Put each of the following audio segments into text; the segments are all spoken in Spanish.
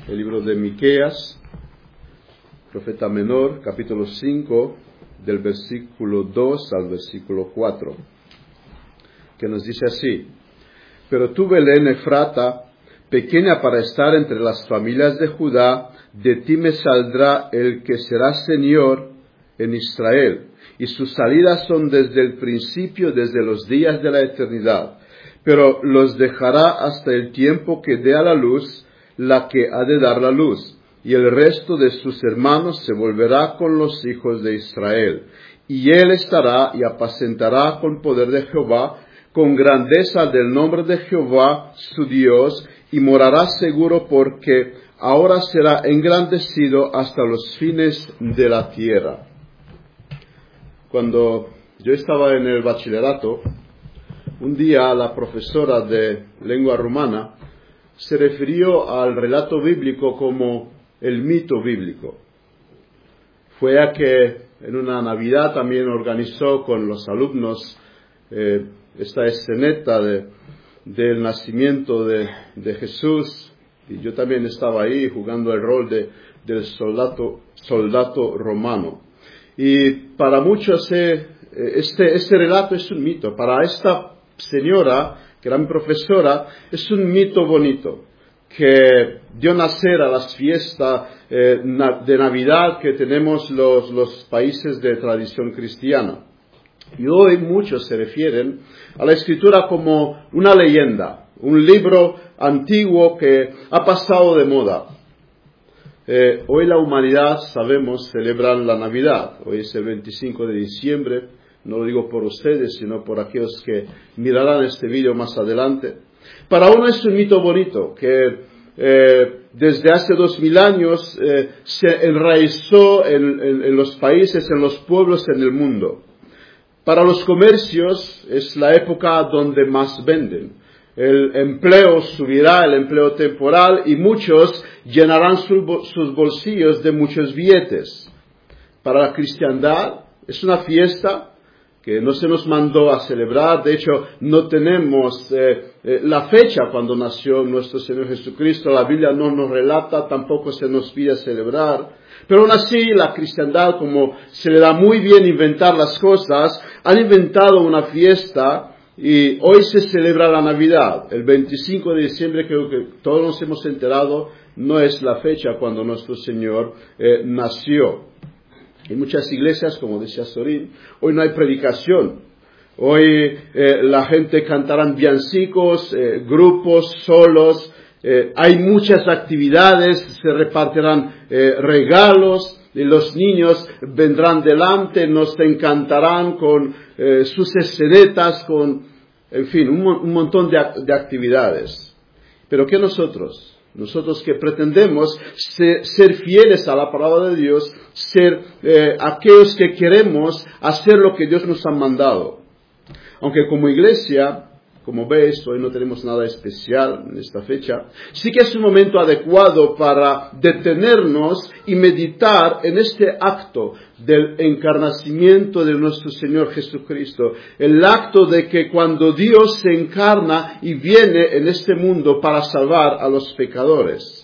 el libro de Miqueas, profeta menor, capítulo 5, del versículo 2 al versículo 4, que nos dice así: Pero tú, Belén Efrata, pequeña para estar entre las familias de Judá, de ti me saldrá el que será Señor en Israel, y sus salidas son desde el principio, desde los días de la eternidad. Pero los dejará hasta el tiempo que dé a la luz la que ha de dar la luz, y el resto de sus hermanos se volverá con los hijos de Israel. Y él estará y apacentará con poder de Jehová, con grandeza del nombre de Jehová su Dios, y morará seguro, porque ahora será engrandecido hasta los fines de la tierra. Cuando yo estaba en el bachillerato, un día la profesora de lengua rumana se refirió al relato bíblico como el mito bíblico. Fue a que en una Navidad también organizó con los alumnos esta esceneta del nacimiento de Jesús, y yo también estaba ahí jugando el rol del soldado romano. Y para muchos este relato es un mito. Para esta señora, que era mi profesora, es un mito bonito, que dio nacer a las fiestas de Navidad que tenemos los países de tradición cristiana. Y hoy muchos se refieren a la Escritura como una leyenda, un libro antiguo que ha pasado de moda. Hoy la humanidad, sabemos, celebra la Navidad. Hoy es el 25 de diciembre. No lo digo por ustedes, sino por aquellos que mirarán este vídeo más adelante. Para uno es un mito bonito, que desde hace 2000 años se enraizó en los países, en los pueblos, en el mundo. Para los comercios es la época donde más venden. El empleo subirá, el empleo temporal, y muchos llenarán sus bolsillos de muchos billetes. Para la cristiandad es una fiesta que no se nos mandó a celebrar. De hecho, no tenemos la fecha cuando nació nuestro Señor Jesucristo. La Biblia no nos relata, tampoco se nos pide celebrar. Pero aún así, la cristiandad, como se le da muy bien inventar las cosas, han inventado una fiesta, y hoy se celebra la Navidad. El 25 de diciembre, creo que todos nos hemos enterado, no es la fecha cuando nuestro Señor nació. En muchas iglesias, como decía Sorín, hoy no hay predicación. Hoy la gente cantará villancicos, grupos, solos. Hay muchas actividades, se repartirán regalos, y los niños vendrán delante, nos encantarán con sus escenetas, en fin, un montón de actividades. Pero ¿qué nosotros? Nosotros que pretendemos ser fieles a la palabra de Dios, ser aquellos que queremos hacer lo que Dios nos ha mandado. Aunque como iglesia, como veis, hoy no tenemos nada especial en esta fecha, sí que es un momento adecuado para detenernos y meditar en este acto del encarnacimiento de nuestro Señor Jesucristo. El acto de que cuando Dios se encarna y viene en este mundo para salvar a los pecadores.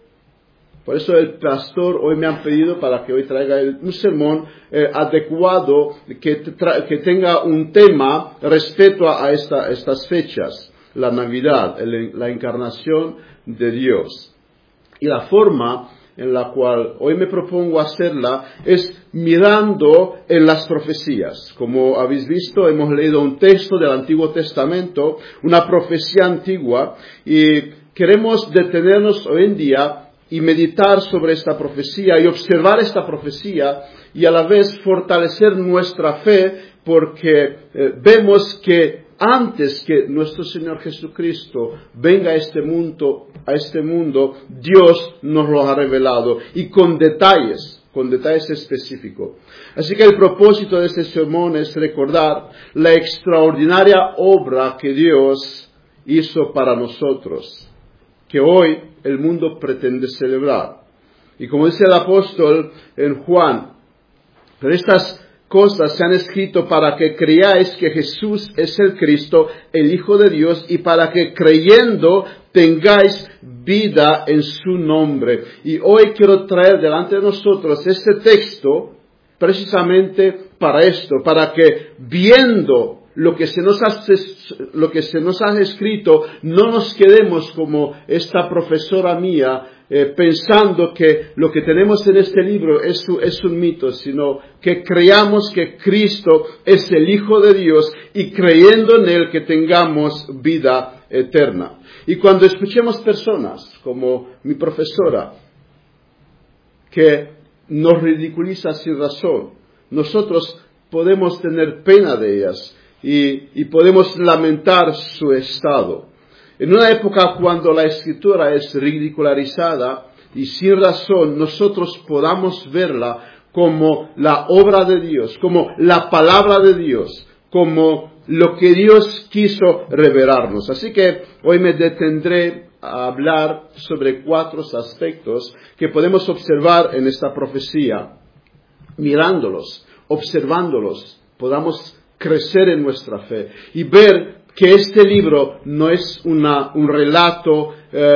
Por eso el pastor hoy me han pedido para que hoy traiga un sermón adecuado que tenga un tema respecto a estas fechas, la Navidad, la encarnación de Dios. Y la forma en la cual hoy me propongo hacerla es mirando en las profecías. Como habéis visto, hemos leído un texto del Antiguo Testamento, una profecía antigua, y queremos detenernos hoy en día y meditar sobre esta profecía y observar esta profecía, y a la vez fortalecer nuestra fe, porque vemos que antes que nuestro Señor Jesucristo venga a este mundo, Dios nos lo ha revelado, y con detalles específicos. Así que el propósito de este sermón es recordar la extraordinaria obra que Dios hizo para nosotros, que hoy el mundo pretende celebrar. Y como dice el apóstol en Juan, pero estas cosas se han escrito para que creáis que Jesús es el Cristo, el Hijo de Dios, y para que creyendo tengáis vida en su nombre. Y hoy quiero traer delante de nosotros este texto precisamente para esto, para que viendo lo que se nos ha escrito, no nos quedemos como esta profesora mía, pensando que lo que tenemos en este libro es un mito, sino que creamos que Cristo es el Hijo de Dios y creyendo en Él que tengamos vida eterna. Y cuando escuchemos personas como mi profesora, que nos ridiculiza sin razón, nosotros podemos tener pena de ellas y podemos lamentar su estado. En una época cuando la Escritura es ridicularizada y sin razón, nosotros podamos verla como la obra de Dios, como la palabra de Dios, como lo que Dios quiso revelarnos. Así que hoy me detendré a hablar sobre 4 aspectos que podemos observar en esta profecía. Mirándolos, observándolos, podamos crecer en nuestra fe y ver que este libro no es un relato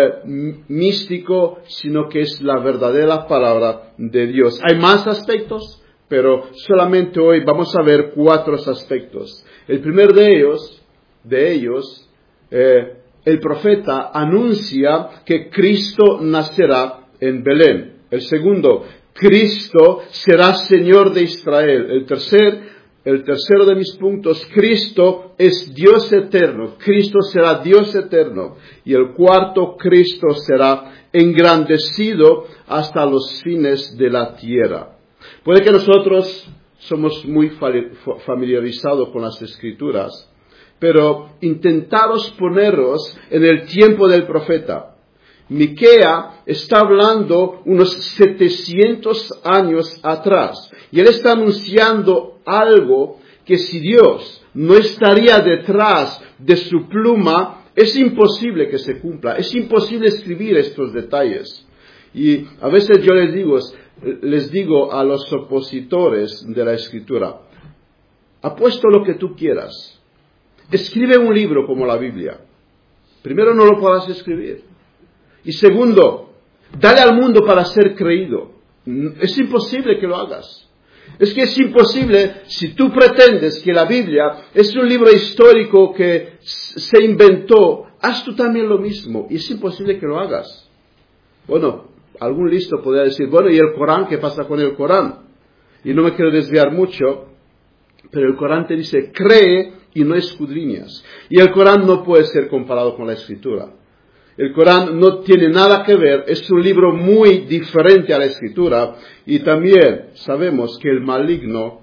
místico, sino que es la verdadera palabra de Dios. Hay más aspectos, pero solamente hoy vamos a ver 4 aspectos. El primero de ellos, el profeta anuncia que Cristo nacerá en Belén. El segundo, Cristo será Señor de Israel. El tercero de mis puntos, Cristo es Dios eterno. Cristo será Dios eterno. Y el cuarto, Cristo será engrandecido hasta los fines de la tierra. Puede que nosotros somos muy familiarizados con las Escrituras, pero intentaros poneros en el tiempo del profeta. Miquea está hablando unos 700 años atrás y él está anunciando algo que si Dios no estaría detrás de su pluma, es imposible que se cumpla, es imposible escribir estos detalles. Y a veces yo les digo a los opositores de la Escritura, apuesto lo que tú quieras, escribe un libro como la Biblia. Primero, no lo podrás escribir. Y segundo, dale al mundo para ser creído. Es imposible que lo hagas. Es que es imposible si tú pretendes que la Biblia es un libro histórico que se inventó, haz tú también lo mismo. Y es imposible que lo hagas. Bueno, algún listo podría decir, bueno, ¿y el Corán? ¿Qué pasa con el Corán? Y no me quiero desviar mucho, pero el Corán te dice, cree y no escudriñas. Y el Corán no puede ser comparado con la Escritura. El Corán no tiene nada que ver, es un libro muy diferente a la Escritura y también sabemos que el maligno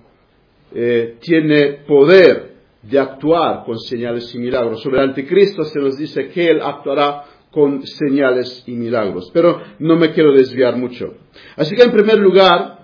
tiene poder de actuar con señales y milagros. Sobre el anticristo se nos dice que él actuará con señales y milagros, pero no me quiero desviar mucho. Así que en primer lugar,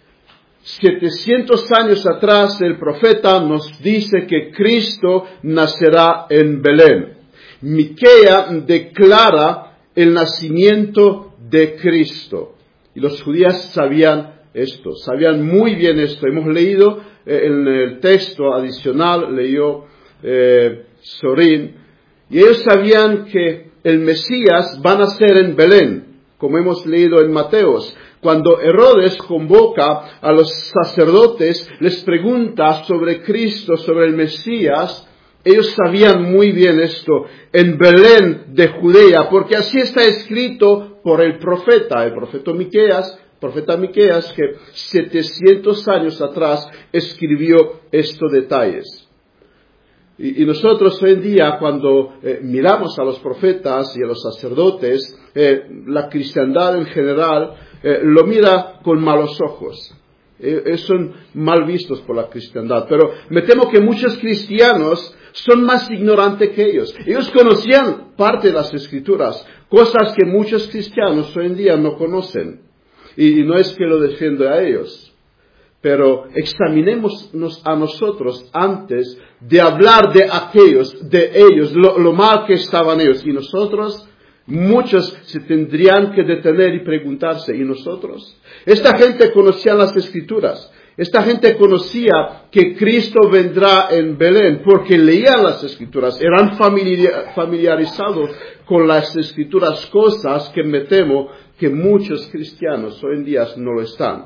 700 años atrás el profeta nos dice que Cristo nacerá en Belén. Miquea declara el nacimiento de Cristo. Y los judíos sabían esto, sabían muy bien esto. Hemos leído en el texto adicional, leyó Sorín, y ellos sabían que el Mesías va a nacer en Belén, como hemos leído en Mateos. Cuando Herodes convoca a los sacerdotes, les pregunta sobre Cristo, sobre el Mesías. Ellos sabían muy bien esto, en Belén de Judea, porque así está escrito por el profeta Miqueas, que 700 años atrás escribió estos detalles. Y nosotros hoy en día, cuando miramos a los profetas y a los sacerdotes, la cristiandad en general lo mira con malos ojos. Son mal vistos por la cristiandad, pero me temo que muchos cristianos son más ignorantes que ellos. Ellos conocían parte de las Escrituras, cosas que muchos cristianos hoy en día no conocen. Y no es que lo defiendo a ellos, pero examinémonos a nosotros antes de hablar de ellos, lo mal que estaban ellos. Y nosotros, muchos se tendrían que detener y preguntarse, ¿y nosotros? Esta gente conocía las Escrituras. Esta gente conocía que Cristo vendrá en Belén porque leían las Escrituras, eran familiarizados con las Escrituras, cosas que me temo que muchos cristianos hoy en día no lo están.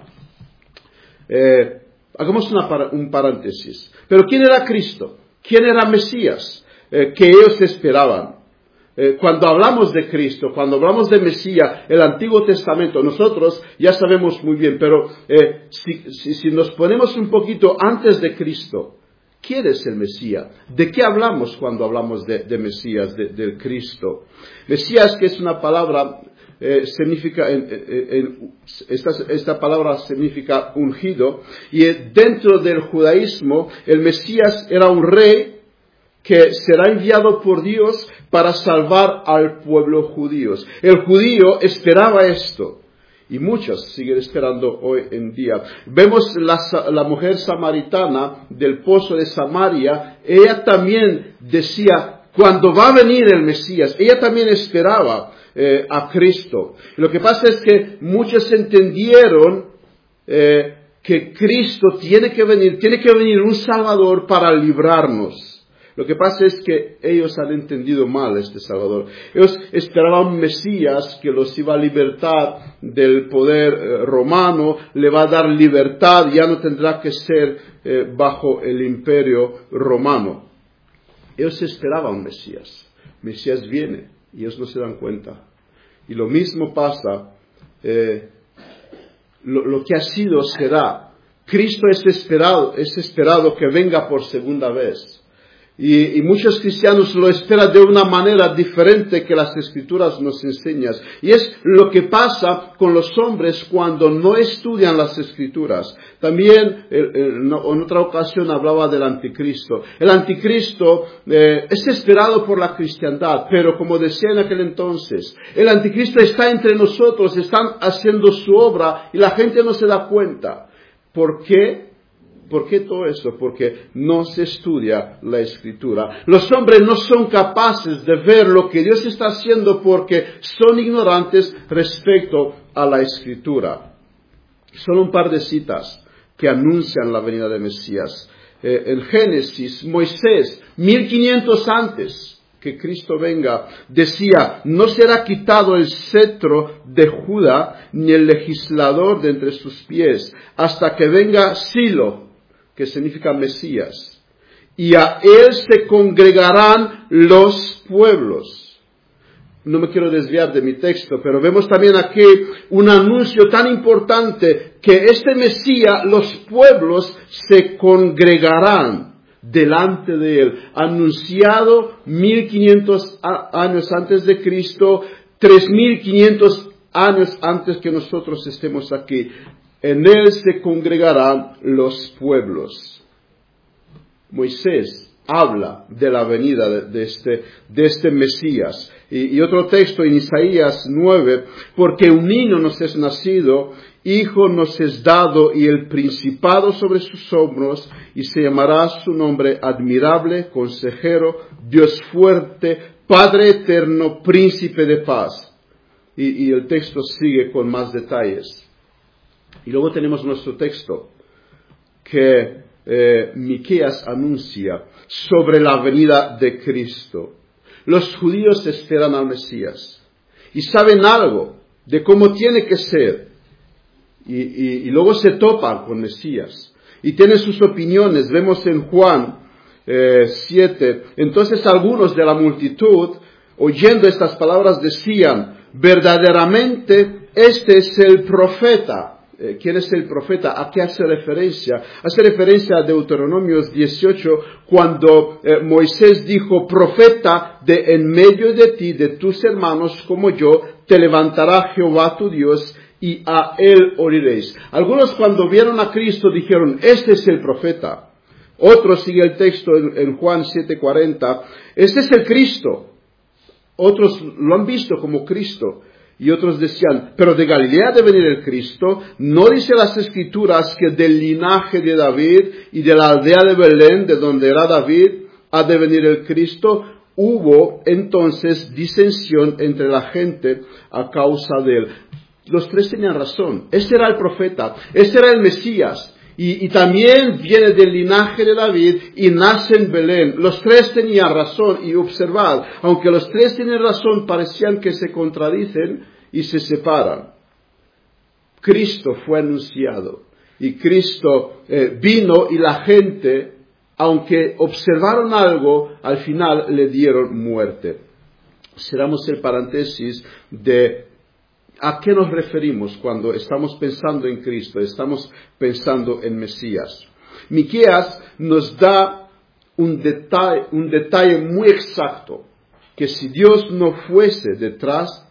Hagamos un paréntesis. Pero ¿quién era Cristo? ¿Quién era Mesías? Que ellos esperaban. Cuando hablamos de Cristo, cuando hablamos de Mesías, el Antiguo Testamento, nosotros ya sabemos muy bien, pero si nos ponemos un poquito antes de Cristo, ¿quién es el Mesías? ¿De qué hablamos cuando hablamos de Mesías, del Cristo? Mesías, que es una palabra, significa, esta palabra significa ungido, y dentro del judaísmo, el Mesías era un rey que será enviado por Dios para salvar al pueblo judío. El judío esperaba esto, y muchos siguen esperando hoy en día. Vemos la mujer samaritana del pozo de Samaria, ella también decía, cuando va a venir el Mesías, ella también esperaba a Cristo. Lo que pasa es que muchos entendieron que Cristo tiene que venir un Salvador para librarnos. Lo que pasa es que ellos han entendido mal este Salvador. Ellos esperaban un Mesías que los iba a libertar del poder romano, le va a dar libertad, ya no tendrá que ser bajo el imperio romano. Ellos esperaban un Mesías. Mesías viene y ellos no se dan cuenta. Y lo mismo pasa, lo que ha sido será. Cristo es esperado que venga por segunda vez. Y muchos cristianos lo esperan de una manera diferente que las Escrituras nos enseñan. Y es lo que pasa con los hombres cuando no estudian las Escrituras. También en otra ocasión hablaba del anticristo. El anticristo es esperado por la cristiandad, pero como decía en aquel entonces, el anticristo está entre nosotros, están haciendo su obra y la gente no se da cuenta. ¿Por qué? ¿Por qué todo esto? Porque no se estudia la Escritura. Los hombres no son capaces de ver lo que Dios está haciendo porque son ignorantes respecto a la Escritura. Solo un par de citas que anuncian la venida de Mesías. En Génesis, Moisés, 1500 antes que Cristo venga, decía, no será quitado el cetro de Judá ni el legislador de entre sus pies hasta que venga Silo, que significa Mesías, y a él se congregarán los pueblos. No me quiero desviar de mi texto, pero vemos también aquí un anuncio tan importante que este Mesías, los pueblos se congregarán delante de él, anunciado 1500 años antes de Cristo, 3500 años antes que nosotros estemos aquí. En él se congregarán los pueblos. Moisés habla de la venida de este Mesías. Y otro texto en Isaías 9, porque un niño nos es nacido, hijo nos es dado, y el principado sobre sus hombros, y se llamará su nombre admirable, consejero, Dios fuerte, Padre eterno, príncipe de paz. Y el texto sigue con más detalles. Y luego tenemos nuestro texto que Miqueas anuncia sobre la venida de Cristo. Los judíos esperan al Mesías y saben algo de cómo tiene que ser. Y luego se topan con Mesías y tienen sus opiniones. Vemos en Juan 7. Entonces algunos de la multitud, oyendo estas palabras, decían, verdaderamente este es el profeta. ¿Quién es el profeta? ¿A qué hace referencia? Hace referencia a Deuteronomio 18, cuando Moisés dijo, profeta de en medio de ti, de tus hermanos como yo, te levantará Jehová tu Dios, y a él oiréis. Algunos cuando vieron a Cristo dijeron, este es el profeta. Otros, sigue el texto en Juan 7:40, este es el Cristo. Otros lo han visto como Cristo. Y otros decían, pero de Galilea debe venir el Cristo. ¿No dice las Escrituras que del linaje de David y de la aldea de Belén, de donde era David, ha de venir el Cristo? Hubo entonces disensión entre la gente a causa de él. Los tres tenían razón. Este era el profeta, este era el Mesías. y también viene del linaje de David y nace en Belén. Los tres tenían razón y observad, aunque los tres tienen razón, parecían que se contradicen y se separan. Cristo fue anunciado y Cristo vino y la gente, aunque observaron algo, al final le dieron muerte. Cerramos el paréntesis de ¿a qué nos referimos cuando estamos pensando en Cristo? Estamos pensando en Mesías. Miqueas nos da un detalle muy exacto, que si Dios no fuese detrás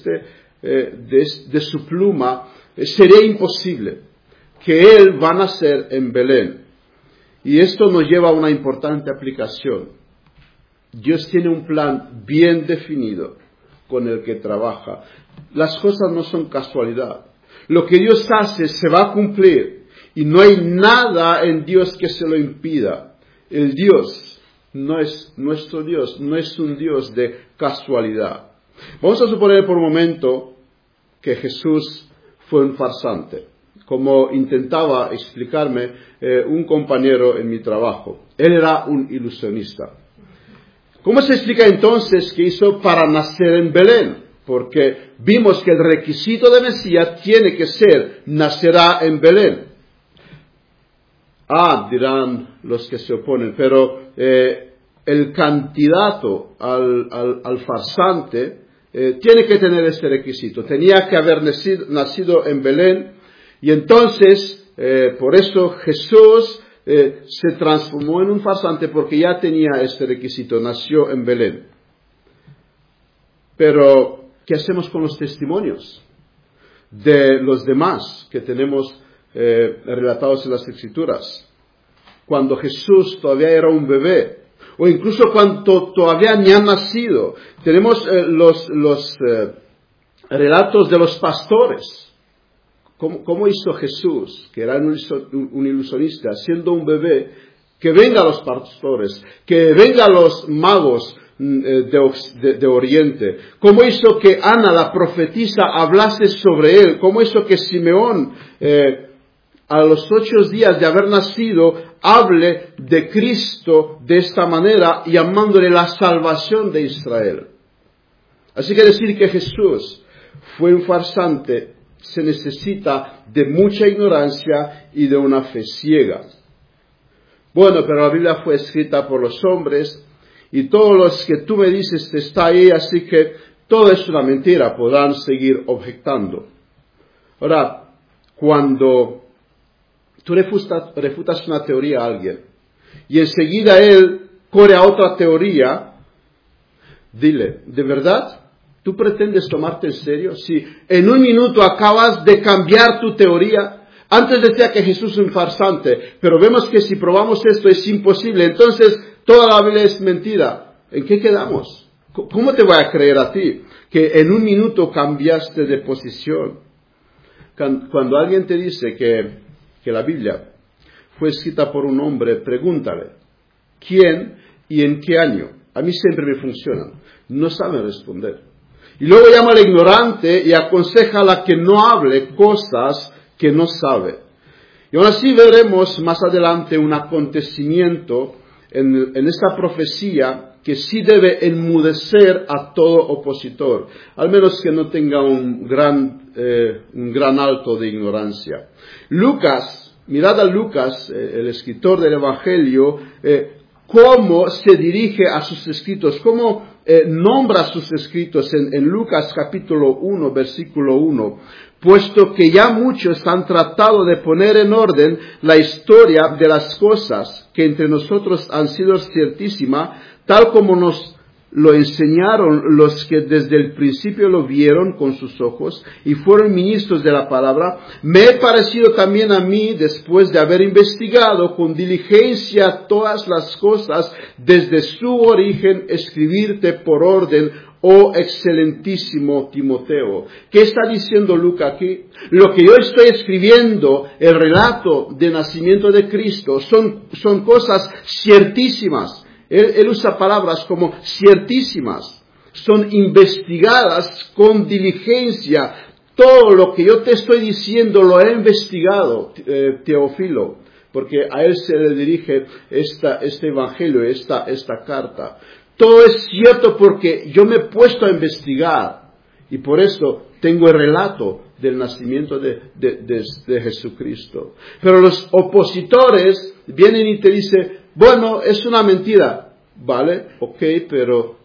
de su pluma, sería imposible, que Él va a nacer en Belén. Y esto nos lleva a una importante aplicación. Dios tiene un plan bien definido con el que trabaja. Las cosas no son casualidad. Lo que Dios hace se va a cumplir y no hay nada en Dios que se lo impida. El Dios no es nuestro Dios, no es un Dios de casualidad. Vamos a suponer por un momento que Jesús fue un farsante, como intentaba explicarme un compañero en mi trabajo. Él era un ilusionista. ¿Cómo se explica entonces que hizo para nacer en Belén? Porque vimos que el requisito de Mesías tiene que ser, nacerá en Belén. Dirán los que se oponen, pero el candidato al farsante tiene que tener este requisito. Tenía que haber nacido en Belén y entonces, por eso Jesús se transformó en un farsante porque ya tenía este requisito, nació en Belén. Pero, ¿qué hacemos con los testimonios de los demás que tenemos relatados en las Escrituras? Cuando Jesús todavía era un bebé, o incluso cuando todavía ni ha nacido, tenemos los relatos de los pastores. ¿Cómo hizo Jesús, que era un ilusionista, siendo un bebé, que venga a los pastores, que venga a los magos de Oriente? ¿Cómo hizo que Ana, la profetisa, hablase sobre él? ¿Cómo hizo que Simeón, a los 8 días de haber nacido, hable de Cristo de esta manera, llamándole la salvación de Israel? Así que decir que Jesús fue un farsante se necesita de mucha ignorancia y de una fe ciega. Bueno, pero la Biblia fue escrita por los hombres y todos los que tú me dices está ahí, así que todo es una mentira, podrán seguir objetando. Ahora, cuando tú refutas una teoría a alguien y enseguida él corre a otra teoría, dile, ¿de verdad tú pretendes tomarte en serio? Si en un minuto acabas de cambiar tu teoría, antes decía que Jesús es un farsante, pero vemos que si probamos esto es imposible, entonces toda la Biblia es mentira. ¿En qué quedamos? ¿Cómo te voy a creer a ti que en un minuto cambiaste de posición? Cuando alguien te dice que la Biblia fue escrita por un hombre, pregúntale, ¿quién y en qué año? A mí siempre me funcionan. No saben responder. Y luego llama al ignorante y aconseja a la que no hable cosas que no sabe. Y aún así veremos más adelante un acontecimiento en esta profecía que sí debe enmudecer a todo opositor, al menos que no tenga un gran alto de ignorancia. Lucas, mirad a Lucas, el escritor del Evangelio, cómo se dirige a sus escritos, cómo nombra sus escritos en Lucas capítulo 1, versículo 1. Puesto que ya muchos han tratado de poner en orden la historia de las cosas que entre nosotros han sido ciertísimas, tal como nos lo enseñaron los que desde el principio lo vieron con sus ojos y fueron ministros de la palabra, me he parecido también a mí, después de haber investigado con diligencia todas las cosas desde su origen, escribirte por orden, oh excelentísimo Timoteo. ¿Qué está diciendo Lucas aquí? Lo que yo estoy escribiendo, el relato del nacimiento de Cristo, son cosas ciertísimas. Él usa palabras como ciertísimas. Son investigadas con diligencia. Todo lo que yo te estoy diciendo lo he investigado, Teófilo, porque a él se le dirige este evangelio, esta carta. Todo es cierto porque yo me he puesto a investigar y por eso tengo el relato del nacimiento de Jesucristo. Pero los opositores vienen y te dicen, bueno, es una mentira. Vale, ok, pero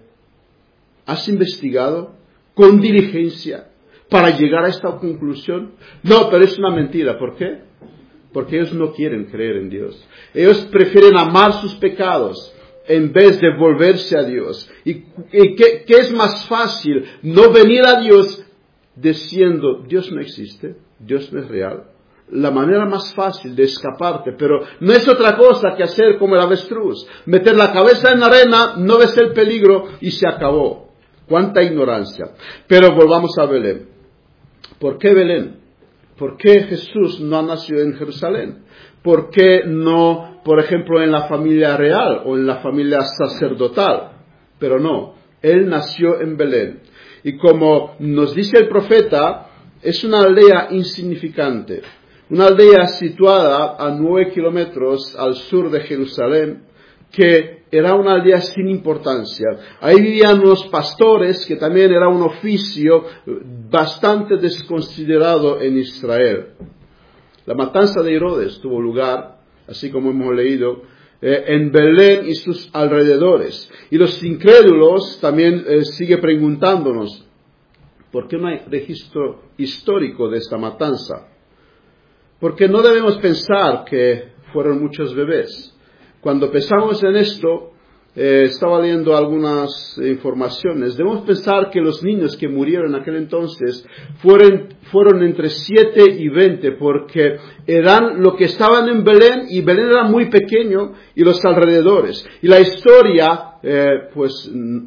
¿has investigado con diligencia para llegar a esta conclusión? No, pero es una mentira. ¿Por qué? Porque ellos no quieren creer en Dios. Ellos prefieren amar sus pecados en vez de volverse a Dios. ¿Y qué es más fácil? No venir a Dios diciendo, Dios no existe, Dios no es real. La manera más fácil de escaparte, pero no es otra cosa que hacer como el avestruz. Meter la cabeza en la arena, no ves el peligro y se acabó. ¡Cuánta ignorancia! Pero volvamos a Belén. ¿Por qué Belén? ¿Por qué Jesús no ha nacido en Jerusalén? ¿Por qué no, por ejemplo, en la familia real o en la familia sacerdotal? Pero no, Él nació en Belén. Y como nos dice el profeta, es una aldea insignificante. Una aldea situada a 9 kilómetros al sur de Jerusalén, que era una aldea sin importancia. Ahí vivían unos pastores, que también era un oficio bastante desconsiderado en Israel. La matanza de Herodes tuvo lugar, así como hemos leído, en Belén y sus alrededores. Y los incrédulos también siguen preguntándonos, ¿por qué no hay registro histórico de esta matanza? Porque no debemos pensar que fueron muchos bebés. Cuando pensamos en esto, estaba leyendo algunas informaciones, debemos pensar que los niños que murieron en aquel entonces fueron entre 7 y 20, porque eran lo que estaban en Belén, y Belén era muy pequeño, y los alrededores. Y la historia, pues,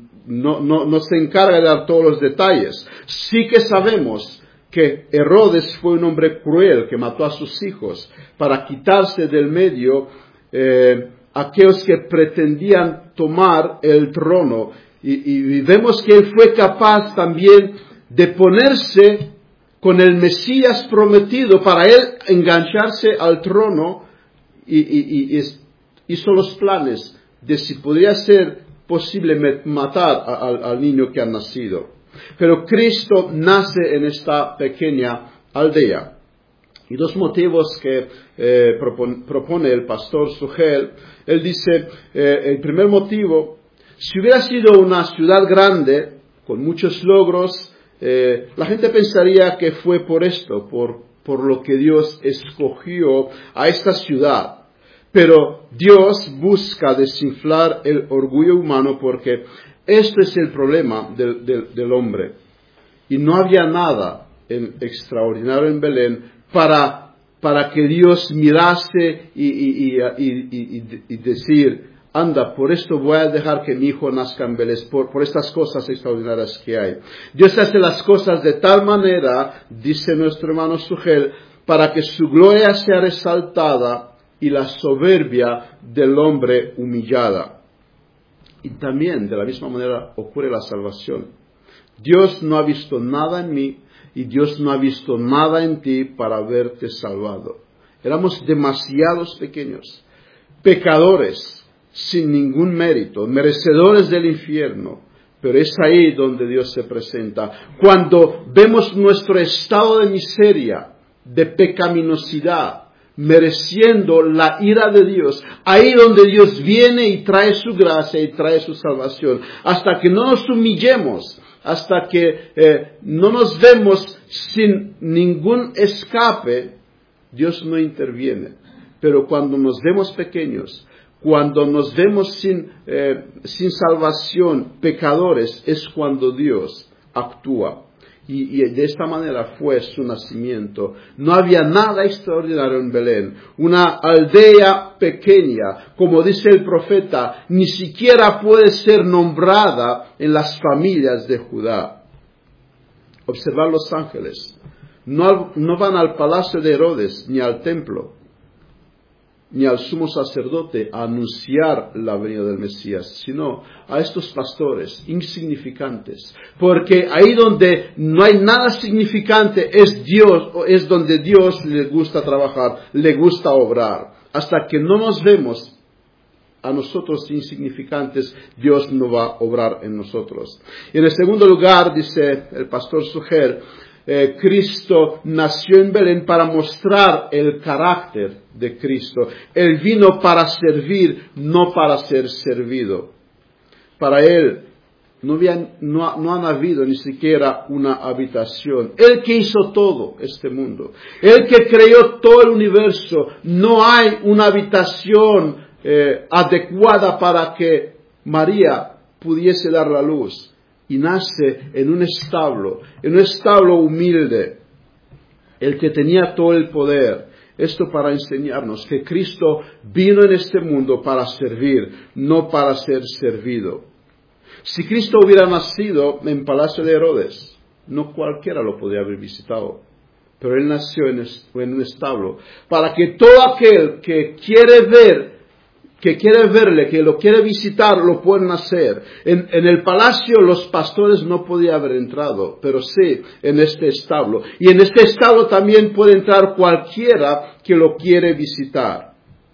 no se encarga de dar todos los detalles. Sí que sabemos que Herodes fue un hombre cruel que mató a sus hijos para quitarse del medio aquellos que pretendían tomar el trono. Y vemos que él fue capaz también de ponerse con el Mesías prometido para él engancharse al trono, y hizo los planes de si podría ser posible matar al niño que ha nacido. Pero Cristo nace en esta pequeña aldea. Y dos motivos que propone el pastor Sugel. Él dice, el primer motivo, si hubiera sido una ciudad grande, con muchos logros, la gente pensaría que fue por esto, por lo que Dios escogió a esta ciudad. Pero Dios busca desinflar el orgullo humano, porque esto es el problema del hombre. Y no había nada extraordinario en Belén para que Dios mirase y decir, anda, por esto voy a dejar que mi hijo nazca en Belén, por estas cosas extraordinarias que hay. Dios hace las cosas de tal manera, dice nuestro hermano Sugel, para que su gloria sea resaltada y la soberbia del hombre humillada. Y también, de la misma manera, ocurre la salvación. Dios no ha visto nada en mí y Dios no ha visto nada en ti para haberte salvado. Éramos demasiados pequeños, pecadores, sin ningún mérito, merecedores del infierno. Pero es ahí donde Dios se presenta. Cuando vemos nuestro estado de miseria, de pecaminosidad, mereciendo la ira de Dios, ahí donde Dios viene y trae su gracia y trae su salvación, hasta que no nos humillemos, hasta que no nos vemos sin ningún escape, Dios no interviene. Pero cuando nos vemos pequeños, cuando nos vemos sin salvación, pecadores, es cuando Dios actúa. Y de esta manera fue su nacimiento. No había nada extraordinario en Belén. Una aldea pequeña, como dice el profeta, ni siquiera puede ser nombrada en las familias de Judá. Observad los ángeles. No van al palacio de Herodes ni al templo. ni al sumo sacerdote a anunciar la venida del Mesías, sino a estos pastores insignificantes. Porque ahí donde no hay nada significante es donde Dios le gusta trabajar, le gusta obrar. Hasta que no nos vemos a nosotros insignificantes, Dios no va a obrar en nosotros. Y en el segundo lugar, dice el pastor Suger, Cristo nació en Belén para mostrar el carácter de Cristo. Él vino para servir, no para ser servido. Para Él no han habido ni siquiera una habitación. Él que hizo todo este mundo. Él que creó todo el universo. No hay una habitación adecuada para que María pudiese dar la luz. Y nace en un establo humilde, el que tenía todo el poder. Esto para enseñarnos que Cristo vino en este mundo para servir, no para ser servido. Si Cristo hubiera nacido en palacio de Herodes, no cualquiera lo podría haber visitado. Pero Él nació en un establo, para que todo aquel que quiere verle, que lo quiere visitar, lo pueden hacer. En el palacio los pastores no podían haber entrado, pero sí en este establo. Y en este establo también puede entrar cualquiera que lo quiere visitar.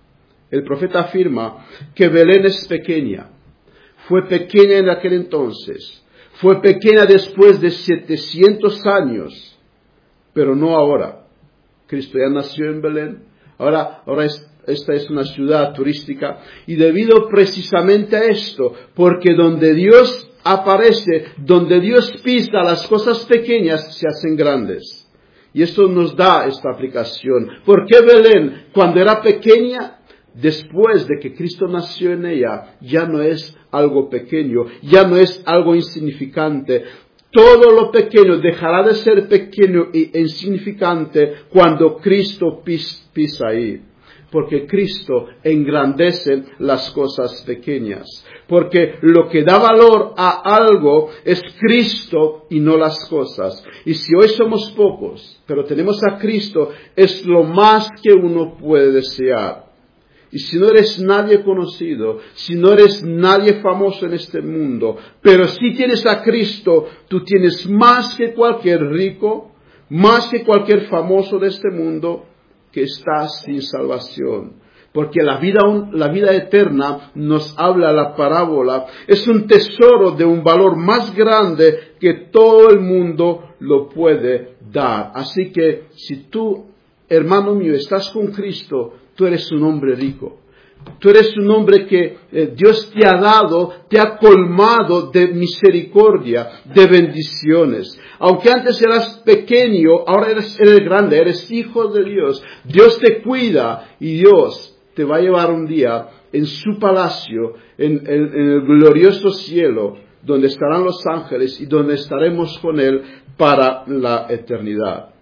El profeta afirma que Belén es pequeña. Fue pequeña en aquel entonces. Fue pequeña después de 700 años, pero no ahora. Cristo ya nació en Belén. Ahora esta es una ciudad turística, y debido precisamente a esto, porque donde Dios aparece, donde Dios pisa, las cosas pequeñas se hacen grandes. Y esto nos da esta aplicación. ¿Por qué Belén, cuando era pequeña, después de que Cristo nació en ella, ya no es algo pequeño, ya no es algo insignificante? Todo lo pequeño dejará de ser pequeño e insignificante cuando Cristo pisa ahí. Porque Cristo engrandece las cosas pequeñas. Porque lo que da valor a algo es Cristo y no las cosas. Y si hoy somos pocos, pero tenemos a Cristo, es lo más que uno puede desear. Y si no eres nadie conocido, si no eres nadie famoso en este mundo, pero si tienes a Cristo, tú tienes más que cualquier rico, más que cualquier famoso de este mundo, que estás sin salvación. Porque la vida eterna, nos habla la parábola, es un tesoro de un valor más grande que todo el mundo lo puede dar. Así que si tú, hermano mío, estás con Cristo, tú eres un hombre rico. Tú eres un hombre que Dios te ha dado, te ha colmado de misericordia, de bendiciones. Aunque antes eras pequeño, ahora eres grande, eres hijo de Dios. Dios te cuida y Dios te va a llevar un día en su palacio, en el glorioso cielo, donde estarán los ángeles y donde estaremos con Él para la eternidad.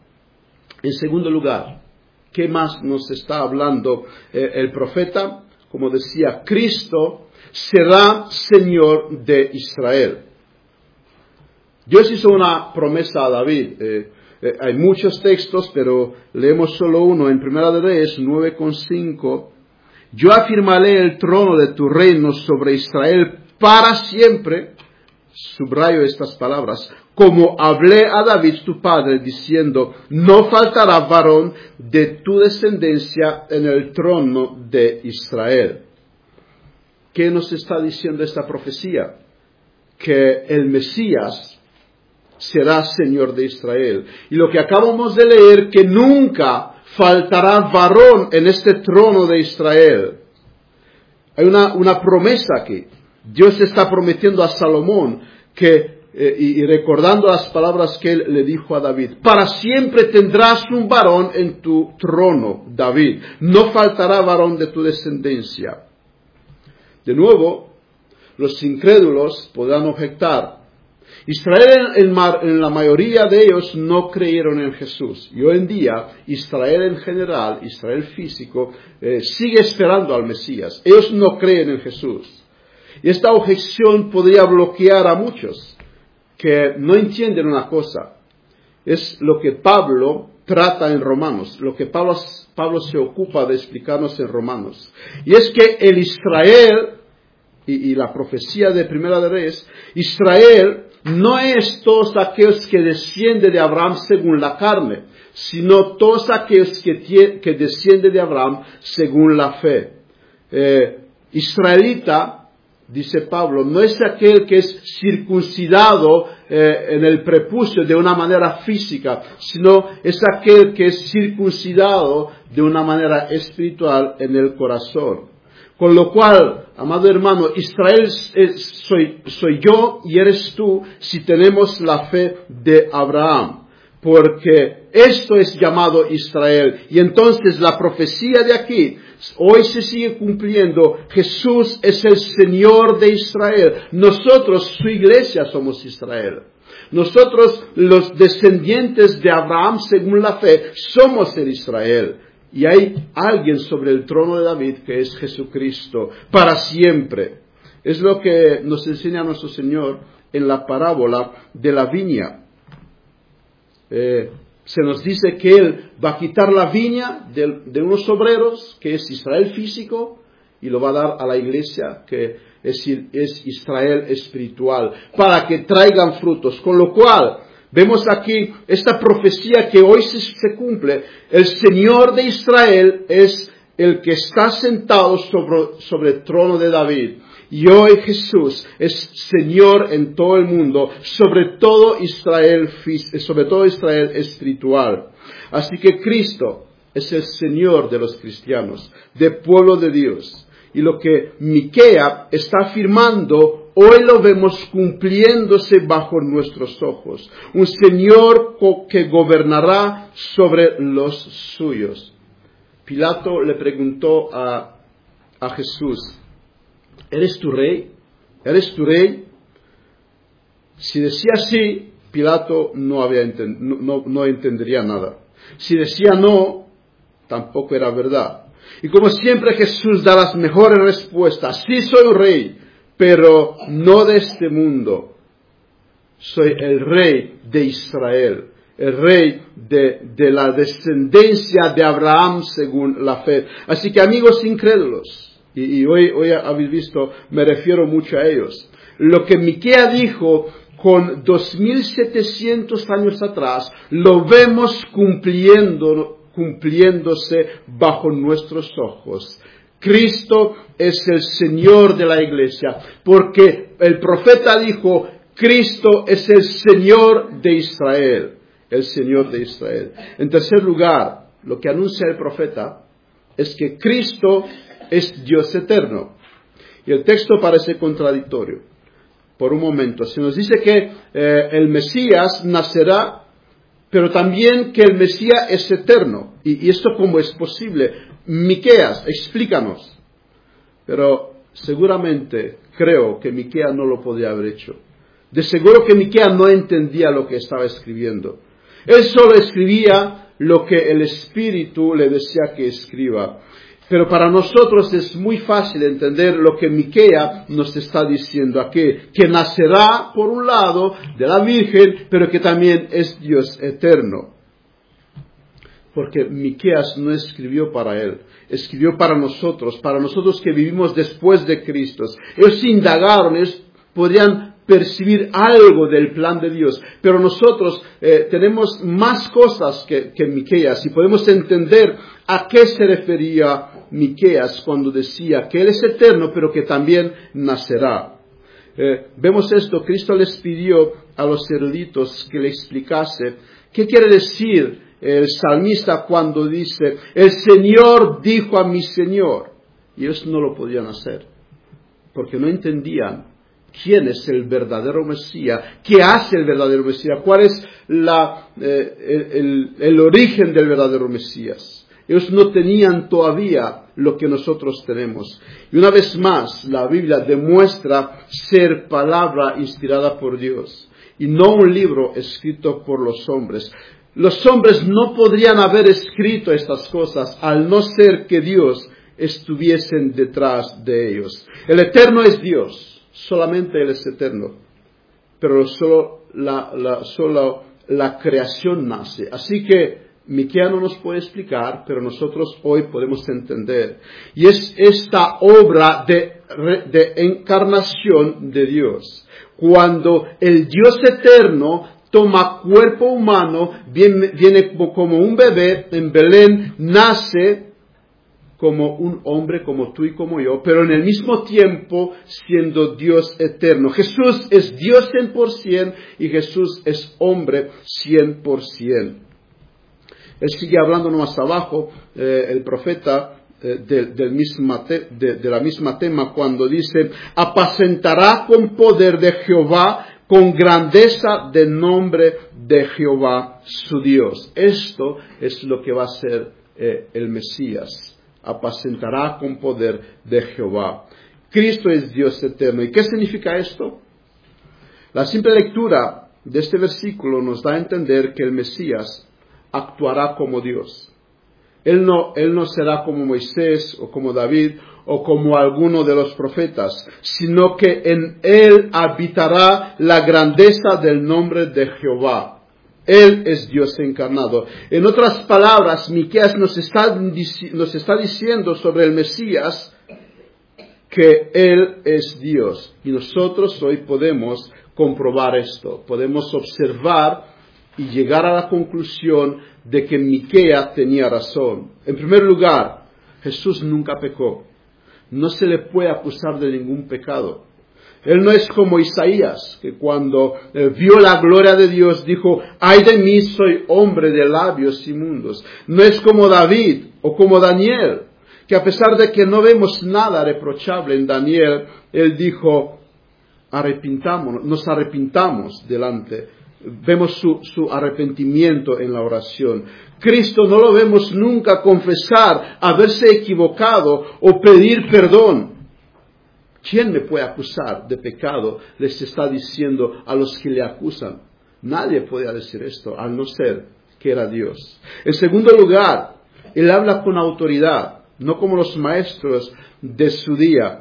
En segundo lugar, ¿qué más nos está hablando el profeta? Como decía, Cristo será Señor de Israel. Dios hizo una promesa a David. Hay muchos textos, pero leemos solo uno. En Primera de Reyes 9:5. Yo afirmaré el trono de tu reino sobre Israel para siempre. Subrayo estas palabras. Como hablé a David tu padre, diciendo, no faltará varón de tu descendencia en el trono de Israel. ¿Qué nos está diciendo esta profecía? Que el Mesías será Señor de Israel. Y lo que acabamos de leer, que nunca faltará varón en este trono de Israel. Hay una promesa aquí. Dios está prometiendo a Salomón que y recordando las palabras que él le dijo a David, para siempre tendrás un varón en tu trono, David, no faltará varón de tu descendencia. De nuevo, los incrédulos podrán objetar, Israel en la mayoría de ellos no creyeron en Jesús, y hoy en día Israel en general, Israel físico, sigue esperando al Mesías, ellos no creen en Jesús. Y esta objeción podría bloquear a muchos que no entienden una cosa. Es lo que Pablo trata en Romanos, lo que Pablo se ocupa de explicarnos en Romanos. Y es que el Israel, y la profecía de Primera de Reyes, Israel no es todos aquellos que descienden de Abraham según la carne, sino todos aquellos que descienden de Abraham según la fe. Israelita, dice Pablo, no es aquel que es circuncidado en el prepucio de una manera física, sino es aquel que es circuncidado de una manera espiritual en el corazón. Con lo cual, amado hermano, Israel soy yo y eres tú si tenemos la fe de Abraham. Porque esto es llamado Israel. Y entonces la profecía de aquí hoy se sigue cumpliendo. Jesús es el Señor de Israel. Nosotros, su iglesia, somos Israel. Nosotros, los descendientes de Abraham según la fe, somos el Israel. Y hay alguien sobre el trono de David que es Jesucristo para siempre. Es lo que nos enseña nuestro Señor en la parábola de la viña. Se nos dice que Él va a quitar la viña de unos obreros, que es Israel físico, y lo va a dar a la iglesia, que es Israel espiritual, para que traigan frutos. Con lo cual, vemos aquí esta profecía que hoy se cumple. El Señor de Israel es el que está sentado sobre el trono de David. Y hoy Jesús es Señor en todo el mundo, sobre todo Israel espiritual. Así que Cristo es el Señor de los cristianos, del pueblo de Dios. Y lo que Miquea está afirmando, hoy lo vemos cumpliéndose bajo nuestros ojos. Un Señor que gobernará sobre los suyos. Pilato le preguntó a Jesús, ¿eres tu rey? ¿Eres tu rey? Si decía sí, Pilato no entendería nada. Si decía no, tampoco era verdad. Y como siempre Jesús da las mejores respuestas. Sí soy un rey, pero no de este mundo. Soy el rey de Israel, el rey de la descendencia de Abraham según la fe. Así que amigos incrédulos, y hoy habéis visto, me refiero mucho a ellos. Lo que Miquea dijo con 2700 años atrás, lo vemos cumpliéndose bajo nuestros ojos. Cristo es el Señor de la iglesia, porque el profeta dijo, Cristo es el Señor de Israel, el Señor de Israel. En tercer lugar, lo que anuncia el profeta es que Cristo es Dios eterno. Y el texto parece contradictorio. Por un momento, se nos dice que el Mesías nacerá, pero también que el Mesías es eterno. ¿Y esto cómo es posible? Miqueas, explícanos. Pero seguramente creo que Miqueas no lo podía haber hecho. De seguro que Miqueas no entendía lo que estaba escribiendo. Él solo escribía lo que el Espíritu le decía que escriba. Pero para nosotros es muy fácil entender lo que Miquea nos está diciendo aquí, que nacerá por un lado de la Virgen, pero que también es Dios eterno. Porque Miqueas no escribió para él, escribió para nosotros que vivimos después de Cristo. Ellos indagaron, ellos podrían percibir algo del plan de Dios, pero nosotros tenemos más cosas que Miqueas y podemos entender a qué se refería Miqueas cuando decía que Él es eterno, pero que también nacerá. Vemos esto, Cristo les pidió a los eruditos que le explicase qué quiere decir el salmista cuando dice, el Señor dijo a mi Señor, y ellos no lo podían hacer, porque no entendían quién es el verdadero Mesías, qué hace el verdadero Mesías, cuál es el origen del verdadero Mesías. Ellos no tenían todavía lo que nosotros tenemos. Y una vez más, la Biblia demuestra ser palabra inspirada por Dios y no un libro escrito por los hombres. Los hombres no podrían haber escrito estas cosas al no ser que Dios estuviesen detrás de ellos. El eterno es Dios, solamente Él es eterno, pero solo la creación nace. Así que Miqueas no nos puede explicar, pero nosotros hoy podemos entender. Y es esta obra de encarnación de Dios. Cuando el Dios eterno toma cuerpo humano, viene como un bebé en Belén, nace como un hombre como tú y como yo, pero en el mismo tiempo siendo Dios eterno. Jesús es Dios 100% y Jesús es hombre 100%. Él sigue hablando más abajo, el profeta, de la misma tema, cuando dice, apacentará con poder de Jehová, con grandeza del nombre de Jehová su Dios. Esto es lo que va a ser el Mesías. Apacentará con poder de Jehová. Cristo es Dios eterno. ¿Y qué significa esto? La simple lectura de este versículo nos da a entender que el Mesías actuará como Dios. Él no será como Moisés o como David o como alguno de los profetas, sino que en él habitará la grandeza del nombre de Jehová. Él es Dios encarnado. En otras palabras, Miqueas nos está diciendo sobre el Mesías que Él es Dios. Y nosotros hoy podemos comprobar esto. Podemos observar y llegar a la conclusión de que Miqueas tenía razón. En primer lugar, Jesús nunca pecó. No se le puede acusar de ningún pecado. Él no es como Isaías, que cuando vio la gloria de Dios dijo, ay de mí, soy hombre de labios inmundos. No es como David o como Daniel, que a pesar de que no vemos nada reprochable en Daniel, él dijo, nos arrepintamos delante. Vemos su arrepentimiento en la oración. Cristo no lo vemos nunca confesar, haberse equivocado o pedir perdón. ¿Quién me puede acusar de pecado? Les está diciendo a los que le acusan. Nadie podía decir esto, al no ser que era Dios. En segundo lugar, Él habla con autoridad, no como los maestros de su día.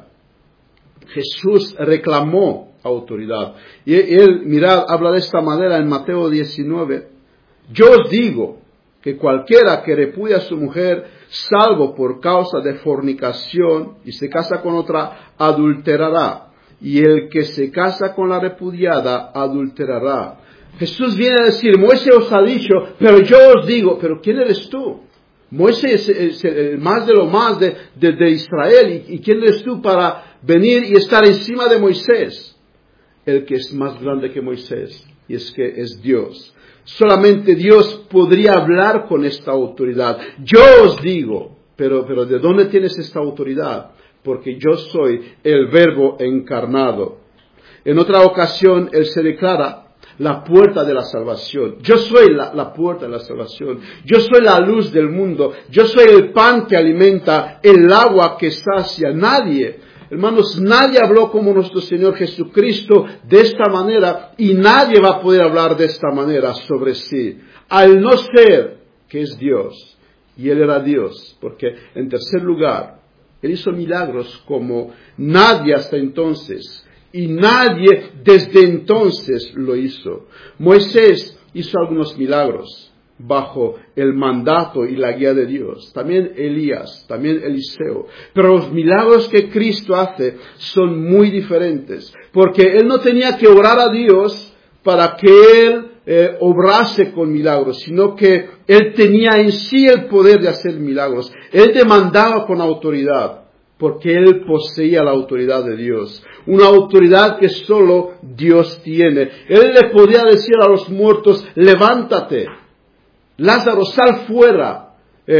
Jesús reclamó autoridad. Y Él, mirad, habla de esta manera en Mateo 19. Yo os digo que cualquiera que repudia a su mujer, salvo por causa de fornicación, y se casa con otra, adulterará. Y el que se casa con la repudiada, adulterará. Jesús viene a decir, Moisés os ha dicho, pero yo os digo, pero ¿quién eres tú? Moisés es el más de lo más de Israel. ¿Y quién eres tú para venir y estar encima de Moisés? El que es más grande que Moisés, y es que es Dios. Solamente Dios podría hablar con esta autoridad. Yo os digo, pero ¿de dónde tienes esta autoridad? Porque yo soy el Verbo encarnado. En otra ocasión, Él se declara la puerta de la salvación. Yo soy la puerta de la salvación. Yo soy la luz del mundo. Yo soy el pan que alimenta, el agua que sacia. Hermanos, nadie habló como nuestro Señor Jesucristo de esta manera y nadie va a poder hablar de esta manera sobre sí, al no ser que es Dios. Y Él era Dios, porque en tercer lugar, Él hizo milagros como nadie hasta entonces y nadie desde entonces lo hizo. Moisés hizo algunos milagros bajo el mandato y la guía de Dios. También Elías, también Eliseo. Pero los milagros que Cristo hace son muy diferentes. Porque Él no tenía que orar a Dios para que Él obrase con milagros, sino que Él tenía en sí el poder de hacer milagros. Él demandaba con autoridad, porque Él poseía la autoridad de Dios. Una autoridad que solo Dios tiene. Él le podía decir a los muertos, levántate. Lázaro, sal fuera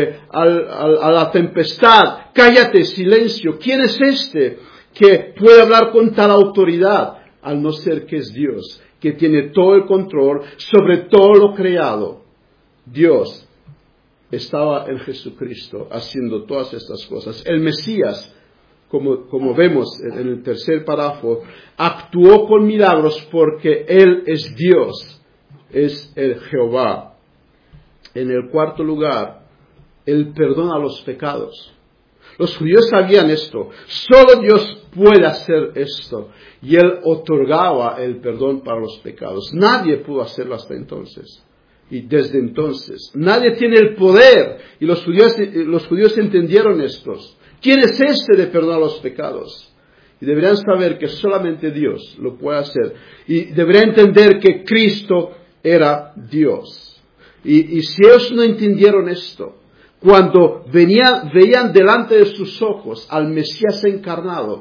a la tempestad, cállate, silencio. ¿Quién es este que puede hablar con tal autoridad? Al no ser que es Dios, que tiene todo el control sobre todo lo creado. Dios estaba en Jesucristo haciendo todas estas cosas. El Mesías, como vemos en el tercer párrafo, actuó con milagros porque Él es Dios, es el Jehová. En el cuarto lugar, Él perdona los pecados. Los judíos sabían esto. Solo Dios puede hacer esto. Y Él otorgaba el perdón para los pecados. Nadie pudo hacerlo hasta entonces. Y desde entonces, nadie tiene el poder. Y los judíos entendieron estos. ¿Quién es este de perdonar los pecados? Y deberían saber que solamente Dios lo puede hacer. Y deberían entender que Cristo era Dios. Y si ellos no entendieron esto, cuando veían delante de sus ojos al Mesías encarnado,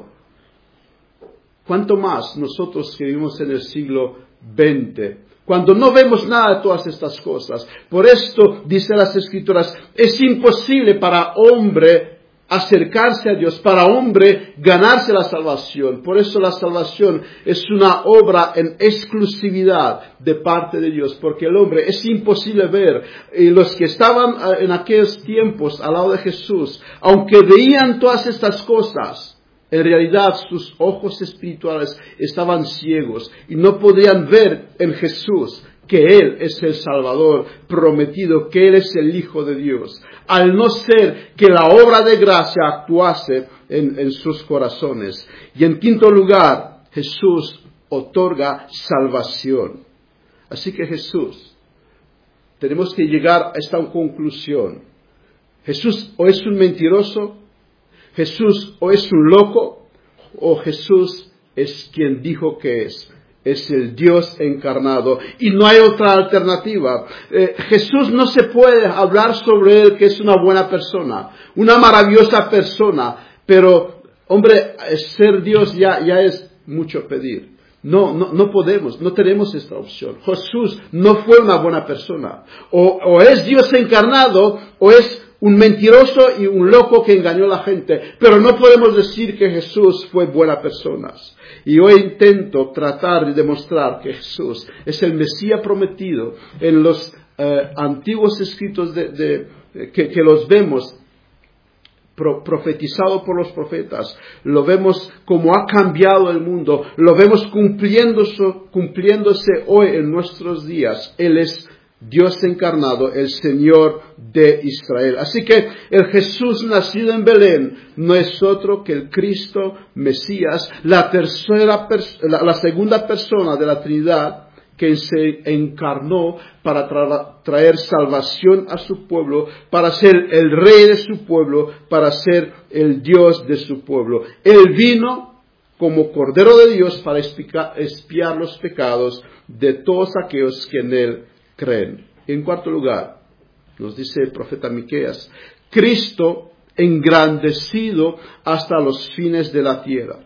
¿cuánto más nosotros que vivimos en el siglo XX? Cuando no vemos nada de todas estas cosas. Por esto, dicen las Escrituras, es imposible para hombre acercarse a Dios, para hombre ganarse la salvación. Por eso la salvación es una obra en exclusividad de parte de Dios, porque el hombre es imposible ver. Y los que estaban en aquellos tiempos al lado de Jesús, aunque veían todas estas cosas, en realidad sus ojos espirituales estaban ciegos y no podían ver en Jesús que Él es el Salvador prometido, que Él es el Hijo de Dios, al no ser que la obra de gracia actuase en sus corazones. Y en quinto lugar, Jesús otorga salvación. Así que tenemos que llegar a esta conclusión. Jesús o es un mentiroso, Jesús o es un loco, o Jesús es quien dijo que es el Dios encarnado, y no hay otra alternativa. Jesús no se puede hablar sobre Él que es una buena persona, una maravillosa persona, pero, hombre, ser Dios ya es mucho pedir. No podemos, no tenemos esta opción. Jesús no fue una buena persona. O es Dios encarnado, o es un mentiroso y un loco que engañó a la gente. Pero no podemos decir que Jesús fue buena persona. Y hoy intento tratar de demostrar que Jesús es el Mesías prometido en los antiguos escritos que los vemos profetizado por los profetas. Lo vemos como ha cambiado el mundo. Lo vemos cumpliéndose hoy en nuestros días. Él es Dios encarnado, el Señor de Israel. Así que el Jesús nacido en Belén no es otro que el Cristo Mesías, la segunda persona de la Trinidad, que se encarnó para traer salvación a su pueblo, para ser el rey de su pueblo, para ser el Dios de su pueblo. Él vino como Cordero de Dios para expiar los pecados de todos aquellos que en Él creen. En cuarto lugar, nos dice el profeta Miqueas, Cristo engrandecido hasta los fines de la tierra.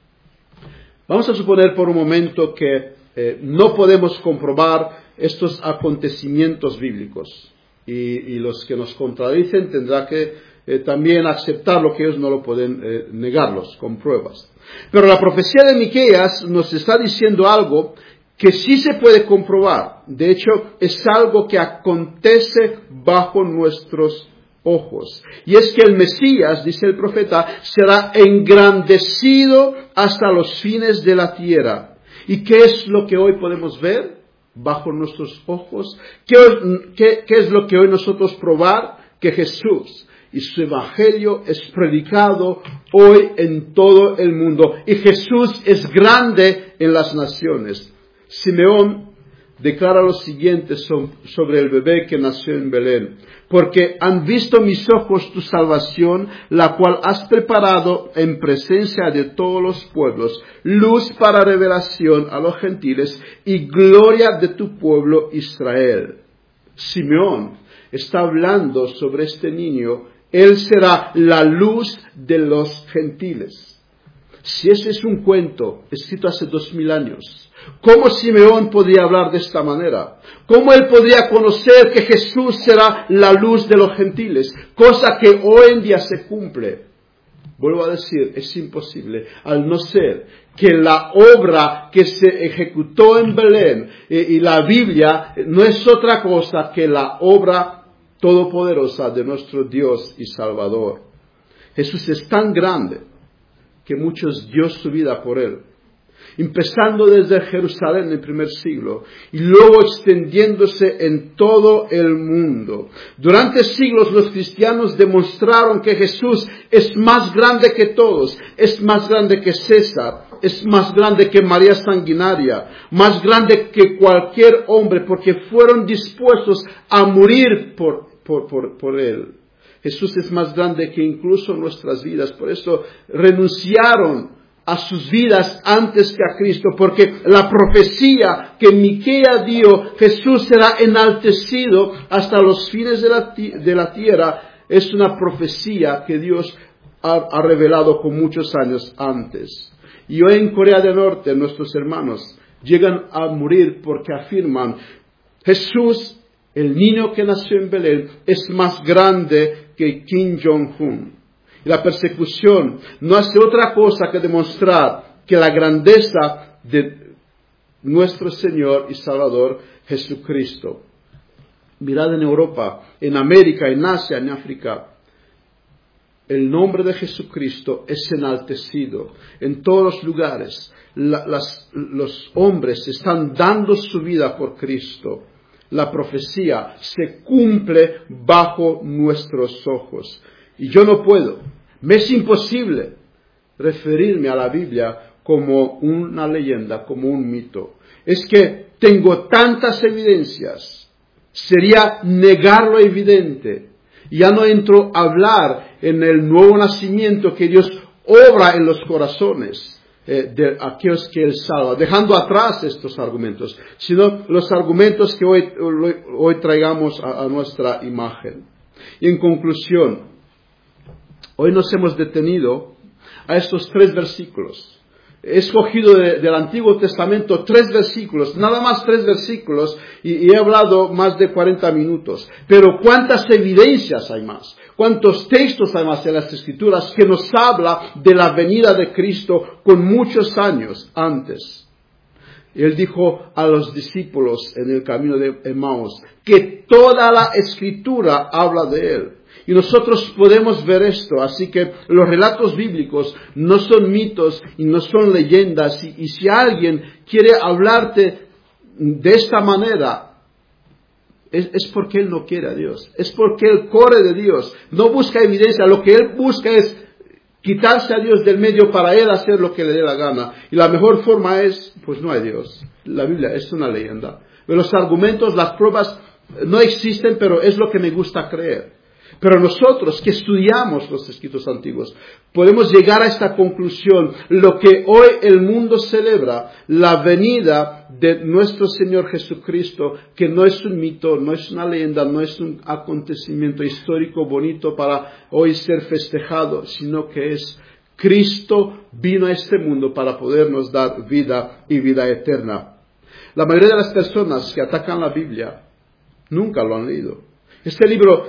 Vamos a suponer por un momento que no podemos comprobar estos acontecimientos bíblicos. Y los que nos contradicen tendrán que también aceptar lo que ellos no lo pueden negarlos con pruebas. Pero la profecía de Miqueas nos está diciendo algo que sí se puede comprobar. De hecho, es algo que acontece bajo nuestros ojos. Y es que el Mesías, dice el profeta, será engrandecido hasta los fines de la tierra. ¿Y qué es lo que hoy podemos ver bajo nuestros ojos? ¿Qué es lo que hoy nosotros probar? Que Jesús y su evangelio es predicado hoy en todo el mundo. Y Jesús es grande en las naciones. Simeón declara lo siguiente sobre el bebé que nació en Belén. Porque han visto mis ojos tu salvación, la cual has preparado en presencia de todos los pueblos, luz para revelación a los gentiles y gloria de tu pueblo Israel. Simeón está hablando sobre este niño. Él será la luz de los gentiles. Si ese es un cuento escrito hace 2000 años, ¿cómo Simeón podría hablar de esta manera? ¿Cómo él podría conocer que Jesús será la luz de los gentiles? Cosa que hoy en día se cumple. Vuelvo a decir, es imposible, al no ser que la obra que se ejecutó en Belén y la Biblia no es otra cosa que la obra todopoderosa de nuestro Dios y Salvador. Jesús es tan grande que muchos dio su vida por Él. empezando desde Jerusalén en el primer siglo y luego extendiéndose en todo el mundo. Durante siglos los cristianos demostraron que Jesús es más grande que todos, es más grande que César, es más grande que María Sanguinaria, más grande que cualquier hombre, porque fueron dispuestos a morir por Él. Jesús es más grande que incluso nuestras vidas, por eso renunciaron a sus vidas antes que a Cristo, porque la profecía que Miqueas dio, Jesús será enaltecido hasta los fines de la tierra, es una profecía que Dios ha revelado con muchos años antes. Y hoy en Corea del Norte nuestros hermanos llegan a morir porque afirman, Jesús, el niño que nació en Belén, es más grande que Kim Jong-un. Y la persecución no hace otra cosa que demostrar que la grandeza de nuestro Señor y Salvador Jesucristo. Mirad en Europa, en América, en Asia, en África. El nombre de Jesucristo es enaltecido en todos los lugares. Los hombres están dando su vida por Cristo. La profecía se cumple bajo nuestros ojos. Y yo no puedo, me es imposible referirme a la Biblia como una leyenda, como un mito. Es que tengo tantas evidencias, sería negar lo evidente. Ya no entro a hablar en el nuevo nacimiento que Dios obra en los corazones de aquellos que Él salva, dejando atrás estos argumentos, sino los argumentos que hoy traigamos a nuestra imagen. Y en conclusión, hoy nos hemos detenido a estos 3 versículos. He escogido del Antiguo Testamento 3 versículos, nada más 3 versículos, y he hablado más de 40 minutos. Pero ¿cuántas evidencias hay más? ¿Cuántos textos hay más en las Escrituras que nos habla de la venida de Cristo con muchos años antes? Él dijo a los discípulos en el camino de Emaús que toda la Escritura habla de Él. Y nosotros podemos ver esto, así que los relatos bíblicos no son mitos y no son leyendas. Y si alguien quiere hablarte de esta manera, es porque él no quiere a Dios. Es porque él corre de Dios. No busca evidencia. Lo que él busca es quitarse a Dios del medio para él hacer lo que le dé la gana. Y la mejor forma es, pues no hay Dios. La Biblia es una leyenda. Los argumentos, las pruebas no existen, pero es lo que me gusta creer. Pero nosotros que estudiamos los escritos antiguos podemos llegar a esta conclusión. Lo que hoy el mundo celebra, la venida de nuestro Señor Jesucristo, que no es un mito, no es una leyenda, no es un acontecimiento histórico bonito para hoy ser festejado, sino que es Cristo vino a este mundo para podernos dar vida y vida eterna. La mayoría de las personas que atacan la Biblia nunca lo han leído. Este libro,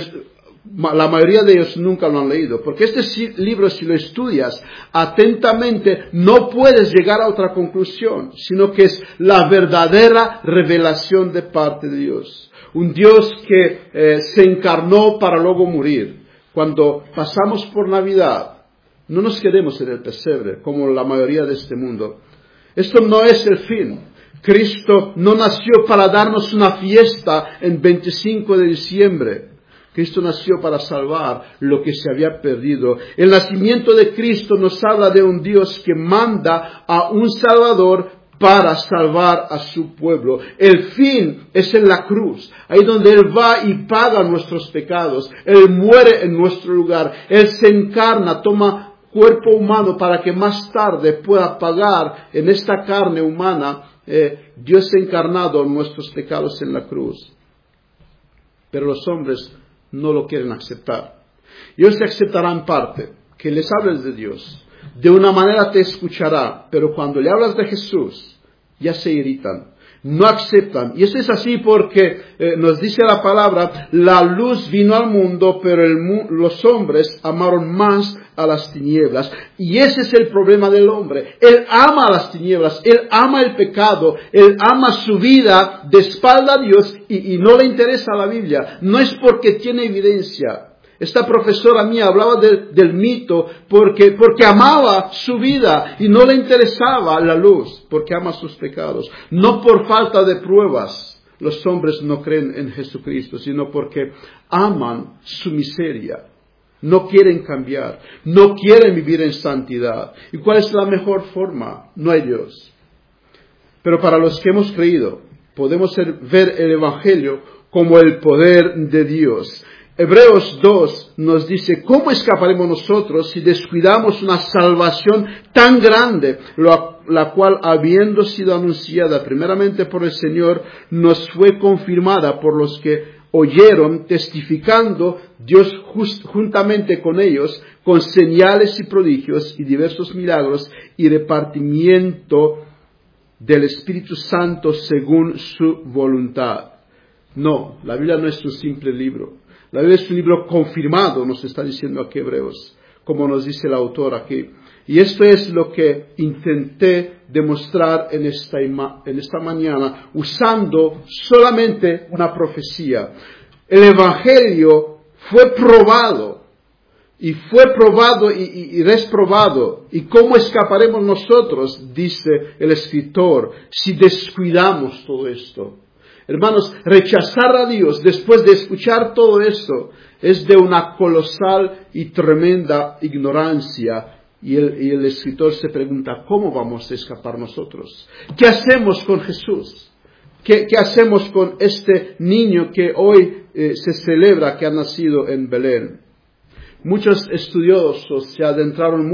la mayoría de ellos nunca lo han leído, porque este libro, si lo estudias atentamente, no puedes llegar a otra conclusión, sino que es la verdadera revelación de parte de Dios. Un Dios que se encarnó para luego morir. Cuando pasamos por Navidad, no nos quedemos en el pesebre, como la mayoría de este mundo. Esto no es el fin. Cristo no nació para darnos una fiesta en 25 de diciembre. Cristo nació para salvar lo que se había perdido. El nacimiento de Cristo nos habla de un Dios que manda a un Salvador para salvar a su pueblo. El fin es en la cruz, ahí donde Él va y paga nuestros pecados. Él muere en nuestro lugar. Él se encarna, toma cuerpo humano para que más tarde pueda pagar en esta carne humana Dios encarnado en nuestros pecados en la cruz. Pero los hombres no lo quieren aceptar. Ellos se aceptarán parte, que les hables de Dios. De una manera te escuchará, pero cuando le hablas de Jesús, ya se irritan. No aceptan. Y eso es así porque nos dice la palabra, la luz vino al mundo, pero los hombres amaron más a las tinieblas. Y ese es el problema del hombre. Él ama a las tinieblas, él ama el pecado, él ama su vida de espalda a Dios y no le interesa la Biblia. No es porque tiene evidencia, Esta profesora mía hablaba del mito porque amaba su vida y no le interesaba la luz, porque ama sus pecados. No por falta de pruebas los hombres no creen en Jesucristo, sino porque aman su miseria. No quieren cambiar, no quieren vivir en santidad. ¿Y cuál es la mejor forma? No hay Dios. Pero para los que hemos creído, podemos ver el Evangelio como el poder de Dios. Hebreos 2 nos dice, ¿cómo escaparemos nosotros si descuidamos una salvación tan grande, la cual, habiendo sido anunciada primeramente por el Señor, nos fue confirmada por los que oyeron, testificando Dios juntamente con ellos, con señales y prodigios y diversos milagros y repartimiento del Espíritu Santo según su voluntad? No, la Biblia no es un simple libro. La Biblia es un libro confirmado, nos está diciendo aquí Hebreos, como nos dice el autor aquí. Y esto es lo que intenté demostrar en esta mañana, usando solamente una profecía. El Evangelio fue probado, y resprobado. ¿Y cómo escaparemos nosotros? Dice el escritor, si descuidamos todo esto. Hermanos, rechazar a Dios después de escuchar todo esto es de una colosal y tremenda ignorancia. Y el escritor se pregunta, ¿cómo vamos a escapar nosotros? ¿Qué hacemos con Jesús? ¿Qué hacemos con este niño que hoy se celebra que ha nacido en Belén? Muchos estudiosos se adentraron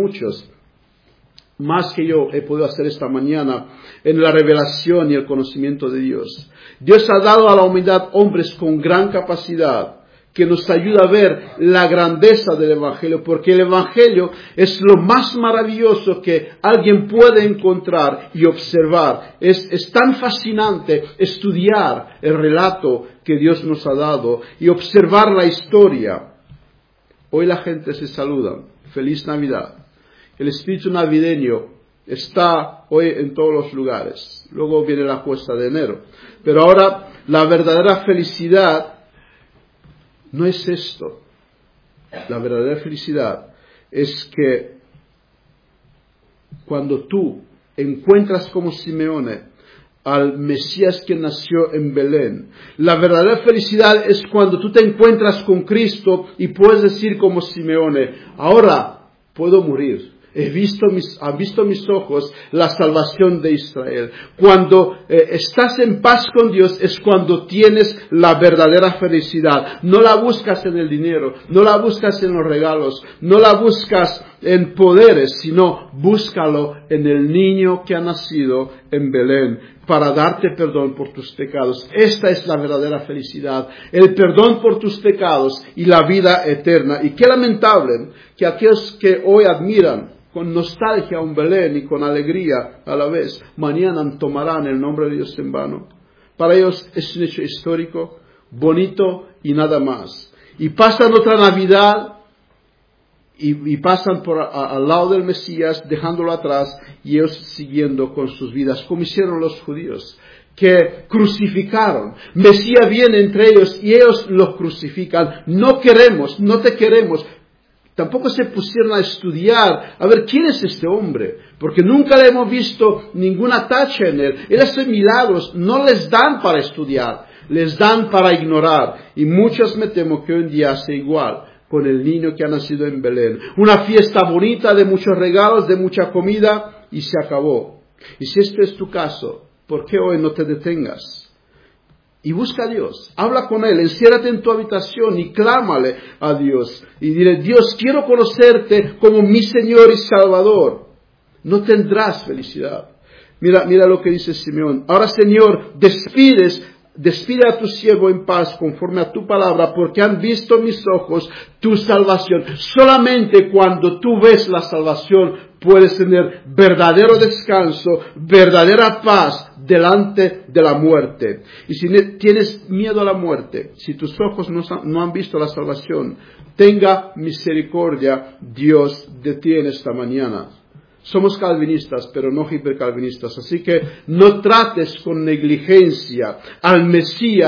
más que yo he podido hacer esta mañana, en la revelación y el conocimiento de Dios. Dios ha dado a la humanidad hombres con gran capacidad que nos ayuda a ver la grandeza del Evangelio, porque el Evangelio es lo más maravilloso que alguien puede encontrar y observar. Es tan fascinante estudiar el relato que Dios nos ha dado y observar la historia. Hoy la gente se saluda. Feliz Navidad. El espíritu navideño está hoy en todos los lugares. Luego viene la cuesta de enero. Pero ahora la verdadera felicidad no es esto. La verdadera felicidad es que cuando tú encuentras como Simeone al Mesías que nació en Belén, la verdadera felicidad es cuando tú te encuentras con Cristo y puedes decir como Simeone, ahora puedo morir. Han visto mis ojos la salvación de Israel. Cuando estás en paz con Dios es cuando tienes la verdadera felicidad. No la buscas en el dinero, no la buscas en los regalos, no la buscas en poderes, sino búscalo en el niño que ha nacido en Belén para darte perdón por tus pecados. Esta es la verdadera felicidad, el perdón por tus pecados y la vida eterna. Y qué lamentable que aquellos que hoy admiran con nostalgia un Belén y con alegría a la vez, mañana tomarán el nombre de Dios en vano. Para ellos es un hecho histórico, bonito y nada más. Y pasan otra Navidad y pasan al lado del Mesías, dejándolo atrás, y ellos siguiendo con sus vidas, como hicieron los judíos, que crucificaron. Mesías viene entre ellos y ellos lo crucifican. No queremos, no te queremos. Tampoco se pusieron a estudiar, a ver quién es este hombre, porque nunca le hemos visto ninguna tacha en él. Él hace milagros, no les dan para estudiar, les dan para ignorar. Y muchos me temo que hoy en día hace igual con el niño que ha nacido en Belén. Una fiesta bonita de muchos regalos, de mucha comida, y se acabó. Y si este es tu caso, ¿por qué hoy no te detengas? Y busca a Dios, habla con Él, enciérrate en tu habitación y clámale a Dios. Y dile, Dios, quiero conocerte como mi Señor y Salvador. No tendrás felicidad. Mira lo que dice Simeón. Ahora, Señor, despide a tu siervo en paz conforme a tu palabra, porque han visto mis ojos tu salvación. Solamente cuando tú ves la salvación puedes tener verdadero descanso, verdadera paz delante de la muerte. Y si tienes miedo a la muerte, si tus ojos no han visto la salvación, tenga misericordia Dios de ti en esta mañana. Somos calvinistas, pero no hipercalvinistas, así que no trates con negligencia al Mesías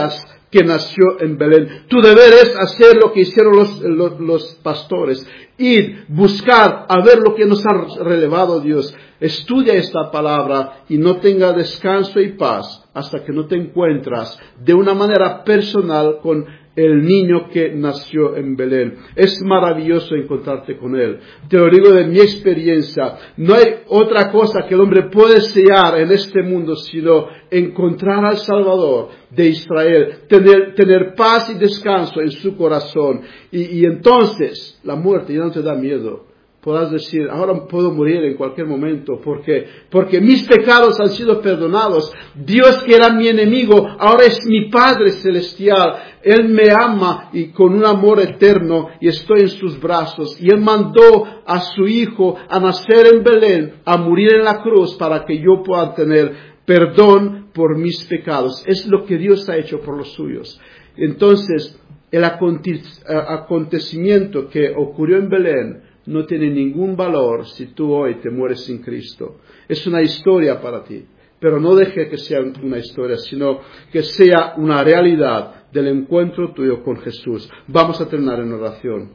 que nació en Belén. Tu deber es hacer lo que hicieron los pastores. Ir, buscar, a ver lo que nos ha relevado Dios. Estudia esta palabra y no tenga descanso y paz hasta que no te encuentras de una manera personal con el niño que nació en Belén. Es maravilloso encontrarte con él. Te lo digo de mi experiencia. No hay otra cosa que el hombre puede desear en este mundo sino encontrar al Salvador de Israel, tener paz y descanso en su corazón. Y entonces la muerte ya no te da miedo. Podrás decir, ahora puedo morir en cualquier momento porque mis pecados han sido perdonados. Dios, que era mi enemigo, ahora es mi Padre celestial. Él me ama y con un amor eterno y estoy en sus brazos. Y Él mandó a su Hijo a nacer en Belén, a morir en la cruz para que yo pueda tener perdón por mis pecados. Es lo que Dios ha hecho por los suyos. Entonces, el acontecimiento que ocurrió en Belén no tiene ningún valor si tú hoy te mueres sin Cristo. Es una historia para ti, pero no deje que sea una historia, sino que sea una realidad del encuentro tuyo con Jesús. Vamos a terminar en oración.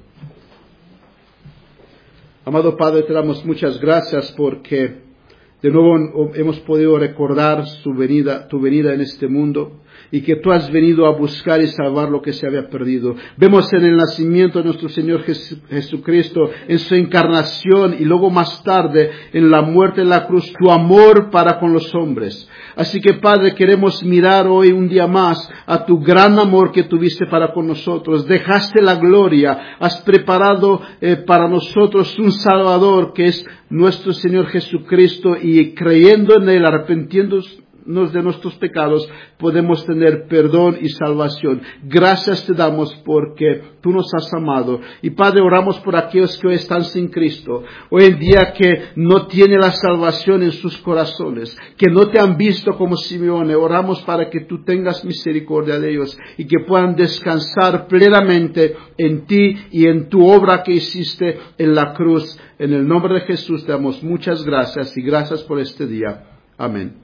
Amado Padre, te damos muchas gracias porque de nuevo hemos podido recordar tu venida en este mundo y que tú has venido a buscar y salvar lo que se había perdido. Vemos en el nacimiento de nuestro Señor Jesucristo, en su encarnación y luego más tarde en la muerte en la cruz, tu amor para con los hombres. Así que, Padre, queremos mirar hoy un día más a tu gran amor que tuviste para con nosotros. Dejaste la gloria, has preparado para nosotros un Salvador que es nuestro Señor Jesucristo, y creyendo en Él, arrepintiéndonos de nuestros pecados, podemos tener perdón y salvación. Gracias te damos porque tú nos has amado. Y Padre, oramos por aquellos que hoy están sin Cristo, hoy en día que no tienen la salvación en sus corazones, que no te han visto como Simeone. Oramos para que tú tengas misericordia de ellos y que puedan descansar plenamente en ti y en tu obra que hiciste en la cruz. En el nombre de Jesús te damos muchas gracias y gracias por este día. Amén.